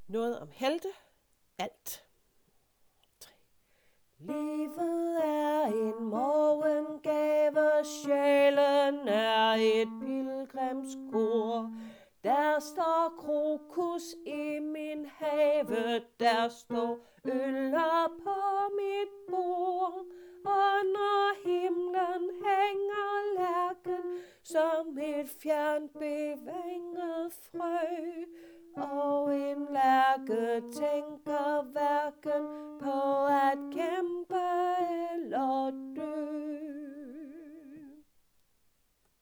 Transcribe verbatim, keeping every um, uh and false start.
Noget om helte. Alt. tre. Livet er en morgengave, sjælen er et pilgrimskor. Der står krokus i min have, der står øller på mit bord. Og når himlen hænger lærken som et fjern bevinget frø, og en lærke tænker